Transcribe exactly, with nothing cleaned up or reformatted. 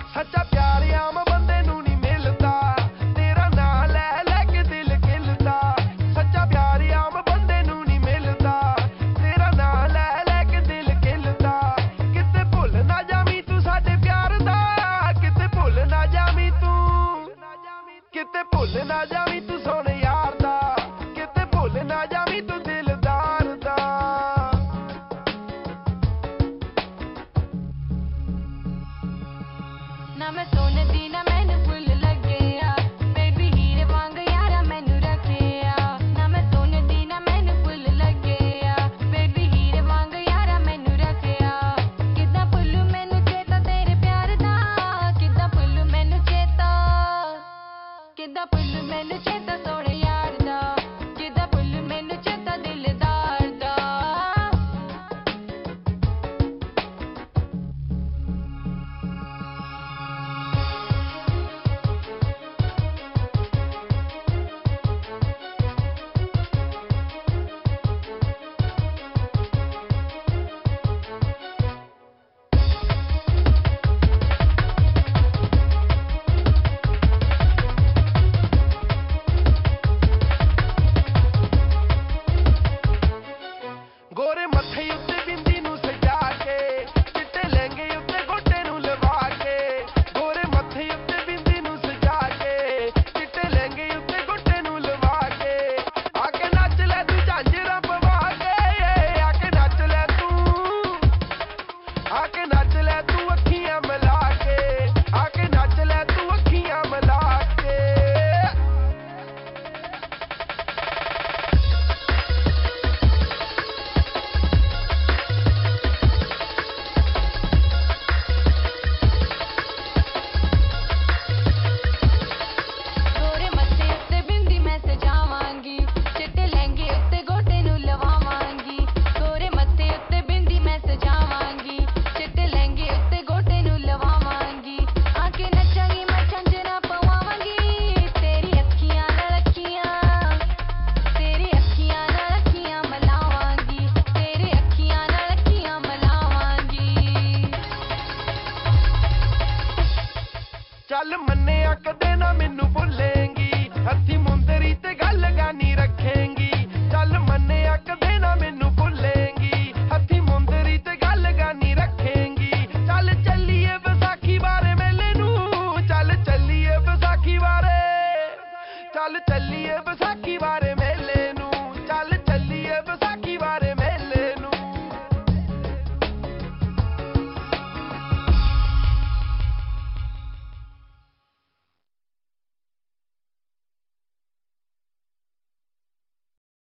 सच्चा प्यार आम बंदे नू नहीं मिलता, तेरा नां लै लै के दिल खिलदा। सच्चा प्यार आम बंदे नू नहीं मिलता, तेरा नां लै लै के दिल खिलदा। किते भुल ना जावीं तू साडे प्यार दा, किते भुल ना जावीं तू, किते भुल ना जावीं तू सोने यार दा, किते भुल ना जावीं तू दिलदार दा। ना मैं सोने दी ना मैनू फुल लगे आ, बेबी हीरे वांग यारा मैनू रखे आ। ना मैं सोने दी ना मैनू फुल लगे आ, बेबी हीरे वांग यारा मैनू रखे आ। किद्दां भुल्लू मैनू चेता तेरे प्यार दा, किद्दां भुल्लू मैनू चेता, किद्दां भुल्लू मैनू चेता सोने यार दा, किद्दां भुल्लू मैनू चेता दिलदार दा। गोरे मत्थे उत्ते बिंदी नू सजा के, चिट्टे लहंगे उत्ते गोटे नू लवा के। गोरे मत्थे उत्ते बिंदी नू सजा के, चिट्टे लहंगे उत्ते गोटे नू लवा के। आके नच लै तू झांजरा पवा के, आके नच लै तू, आके नच लै तू अखियां मिला के, आके नच लै तू अखियां मिला के। गोरे मत्थे उत्ते बिंदी मैं सजावांगी, चिट्टे लहंगे उत्ते गोटे नू लवावांगी। गोरे मत्थे उत्ते बिंदी मैं सजावांगी, चिट्टे लहंगे उत्ते गोटे नू लवावांगी। आके नचांगी मैं झांजरा पवावांगी, तेरी अखियां नाल अखियां, तेरी अखियां नाल अखियां मिलावांगी, तेरी अखियां नाल अखियां मिलावांगी। चल मन्ने कदे ना मैनू भुल्लेंगी, हत्थी मुंदे